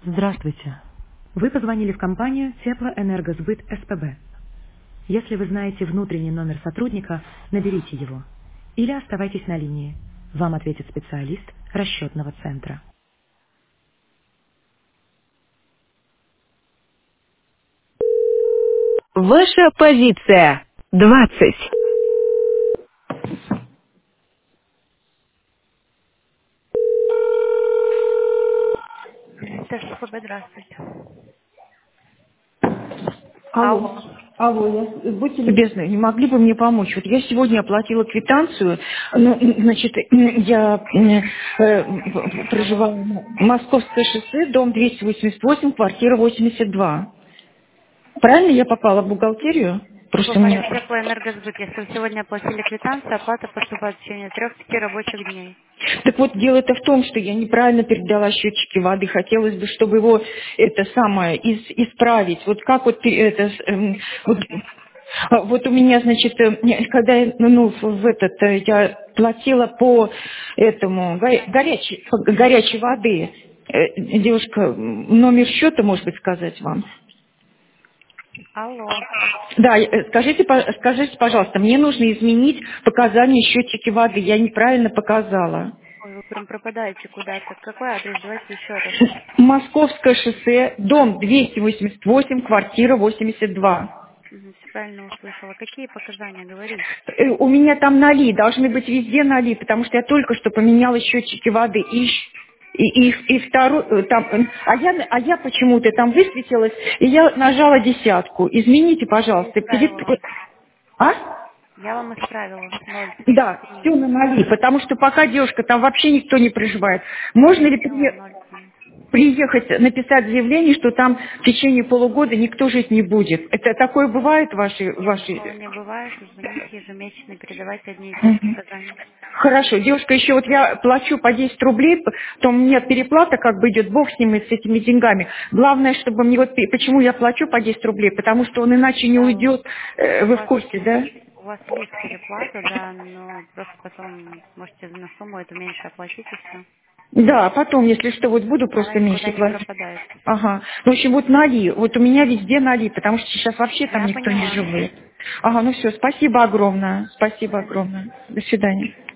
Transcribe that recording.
Здравствуйте. Вы позвонили в компанию Теплоэнергосбыт СПБ. Если вы знаете внутренний номер сотрудника, наберите его. Или оставайтесь на линии. Вам ответит специалист расчетного центра. Ваша позиция. 20. ТСПБ, здравствуйте. Алло. Алло. Алло, будьте любезны, не могли бы мне помочь? Вот я сегодня оплатила квитанцию, ну, значит, я Алло. проживаю на Московское шоссе, дом 288, квартира 82. Правильно я попала в бухгалтерию? Вы Просто у попали меня... в теплоэнергосбыт. Если вы сегодня оплатили квитанцию, оплата поступает в течение 3-5 рабочих дней. Так вот, дело-то в том, что я неправильно передала счетчики воды. Хотелось бы, чтобы его это самое исправить. Вот как вот это вот, вот у меня, значит, когда я, в этот я платила по этому горячей воды. Девушка, номер счета, может быть, сказать вам? Алло. Да, скажите, пожалуйста, мне нужно изменить показания счетчики воды. Я неправильно показала. Ой, вы прям пропадаете куда-то. Какой адрес? Давайте еще раз. Московское шоссе, дом 288, квартира 82. Все правильно услышала. Какие показания? Говорите. У меня там ноли, должны быть везде ноли, потому что я только что поменяла счетчики воды. И второй, а я почему-то там высветилась, и я нажала десятку. Измените, Я пожалуйста. исправила вас. А? Я вам исправила. Да, все 0,33. на ноли, потому что пока девушка, там вообще никто не проживает. Можно ли Поняла. 0,3. приехать, написать заявление, что там в течение полугода никто жить не будет? Это такое бывает в Нет, вашей... такого не бывает. Звоните ежемесячно, передавайте одни и те же Мгм. показания. Хорошо, девушка, еще вот я плачу по 10 рублей, то у меня переплата как бы идет, бог с ними, с этими деньгами. Главное, чтобы мне вот, почему я плачу по 10 рублей, потому что он иначе не Да, уйдет, у вы в вас курсе, да? у вас есть переплата, да, но просто потом можете на сумму эту меньше оплатить и все. Да, потом, если что, вот буду Она просто никуда меньше не платить. пропадает. Ага. Ну, в общем, вот ноли. Вот у меня везде ноли, потому что сейчас вообще там Я никто не поняла. живет. Ага, ну все, спасибо огромное. До Спасибо свидания. огромное. До свидания.